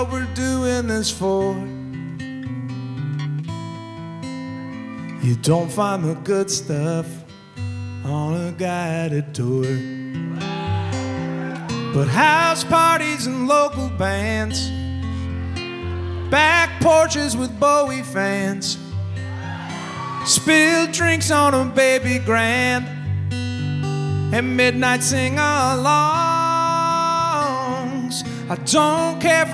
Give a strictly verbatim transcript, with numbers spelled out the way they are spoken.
what we're doing this for. You don't find the good stuff on a guided tour, but house parties and local bands, back porches with Bowie fans, spilled drinks on a baby grand, and midnight sing-alongs. I don't care for